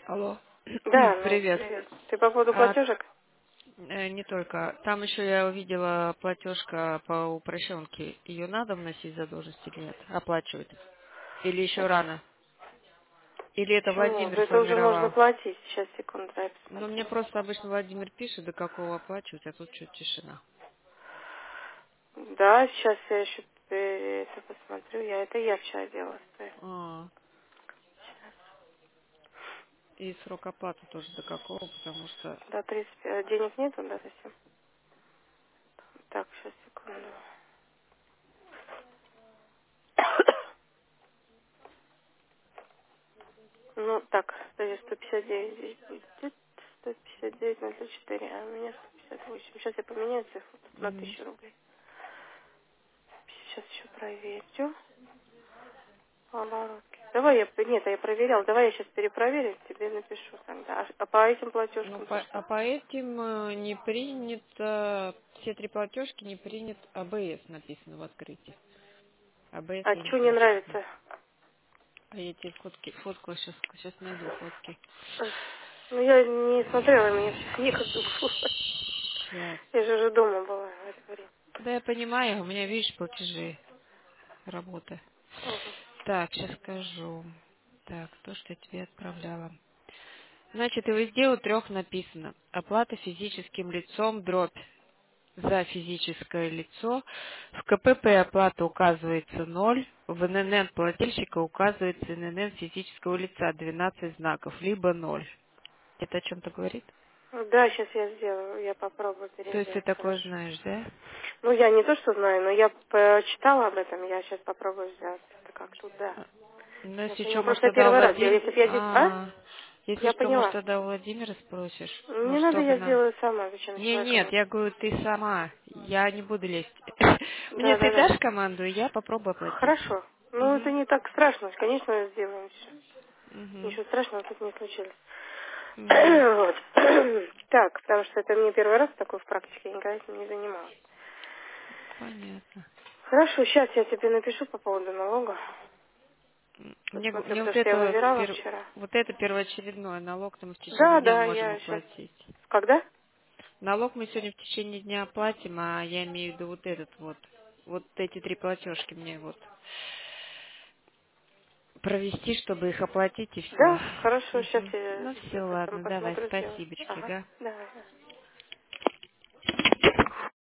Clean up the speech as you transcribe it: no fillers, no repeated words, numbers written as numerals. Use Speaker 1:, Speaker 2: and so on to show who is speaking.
Speaker 1: Алло.
Speaker 2: Да, ну,
Speaker 1: Привет.
Speaker 2: привет. Ты по поводу
Speaker 1: А,
Speaker 2: платежек?
Speaker 1: не только. Там еще я увидела платежка по упрощенке. Ее надо вносить задолженность или нет? Оплачивать? Или еще рано? Или это
Speaker 2: Почему?
Speaker 1: Владимир
Speaker 2: За это уже можно
Speaker 1: сформировал?
Speaker 2: платить. Сейчас, секунду, дай
Speaker 1: Ну, мне
Speaker 2: посмотрю.
Speaker 1: просто обычно Владимир пишет, до какого оплачивать, а тут что-то тишина.
Speaker 2: Да, сейчас я еще это посмотрю. Это я вчера делала. Стой.
Speaker 1: А, и срок оплаты тоже до какого, потому что...
Speaker 2: До 35. Денег нету, да, совсем? Так, сейчас, секунду. Ну, так, подожди, 159 здесь будет. 159 на 4, а у меня 158. Сейчас я поменяю цифру тут на
Speaker 1: Мгм.
Speaker 2: 1000 рублей. Сейчас еще проверю. Оборотки. Давай нет, я проверял. Давай я сейчас перепроверю, тебе напишу тогда. А по этим
Speaker 1: Ну,
Speaker 2: платежкам-то
Speaker 1: а
Speaker 2: что?
Speaker 1: по этим не принято, все три платежки не принят АБС написано в открытии. АБС
Speaker 2: А
Speaker 1: я не
Speaker 2: что не
Speaker 1: знаю, что это.
Speaker 2: нравится?
Speaker 1: А я тебе фотку сейчас найду фотки.
Speaker 2: Ну, я не смотрела, мне сейчас некогда было.
Speaker 1: Сейчас.
Speaker 2: Я же уже дома была в это время.
Speaker 1: Да я понимаю, у меня, видишь, платежи, работа.
Speaker 2: Мгм.
Speaker 1: Так, сейчас скажу. Так, то, что я тебе отправляла. Значит, и везде у трех написано. Оплата физическим лицом, дробь за физическое лицо. В КПП оплата указывается 0. В ННН плательщика указывается ННН физического лица 12 знаков, либо 0. Это о чем-то говорит?
Speaker 2: Да, сейчас я сделаю, я попробую
Speaker 1: То есть ты
Speaker 2: переделать,
Speaker 1: такое
Speaker 2: хорошо.
Speaker 1: знаешь, да?
Speaker 2: Ну, я не то, что знаю, но я почитала об этом, я сейчас попробую сделать. Это как тут, да.
Speaker 1: Ну,
Speaker 2: Я
Speaker 1: если
Speaker 2: поняла,
Speaker 1: что, может,
Speaker 2: просто я
Speaker 1: тогда у
Speaker 2: первый раз делаю.
Speaker 1: Владимира...
Speaker 2: Если бы я здесь... А?
Speaker 1: Если
Speaker 2: Я
Speaker 1: что, может,
Speaker 2: поняла.
Speaker 1: тогда у Владимира спросишь.
Speaker 2: Не
Speaker 1: Может,
Speaker 2: надо,
Speaker 1: чтобы
Speaker 2: я
Speaker 1: нам...
Speaker 2: сделаю сама, зачем человека
Speaker 1: Нет, я
Speaker 2: мучить.
Speaker 1: говорю, ты сама. Я не буду лезть. Мне
Speaker 2: Да,
Speaker 1: ты
Speaker 2: да, да.
Speaker 1: дашь команду, и я попробую оплатить.
Speaker 2: Хорошо. Ну, это
Speaker 1: Угу.
Speaker 2: не так страшно. Конечно, сделаем все.
Speaker 1: Угу.
Speaker 2: Ничего страшного тут не случилось.
Speaker 1: Угу.
Speaker 2: Вот. Так, потому что это мне первый раз такой в практике, я никогда этим не занималась.
Speaker 1: Понятно.
Speaker 2: Хорошо, сейчас я тебе напишу по поводу налога. Посмотрю,
Speaker 1: Мне
Speaker 2: потому что я выбирала вчера.
Speaker 1: вот это первоочередной налог, мы в течение
Speaker 2: Да,
Speaker 1: дня
Speaker 2: да,
Speaker 1: можем
Speaker 2: я сейчас...
Speaker 1: оплатить.
Speaker 2: Когда?
Speaker 1: Налог мы сегодня в течение дня оплатим, а я имею в виду вот этот вот. Вот эти три платежки мне вот провести, чтобы их оплатить и все.
Speaker 2: Да, хорошо, сейчас
Speaker 1: Угу.
Speaker 2: я
Speaker 1: Ну все,
Speaker 2: поэтому
Speaker 1: ладно, давай,
Speaker 2: посмотрю, сделаю.
Speaker 1: спасибочки,
Speaker 2: Ага,
Speaker 1: да.
Speaker 2: давай.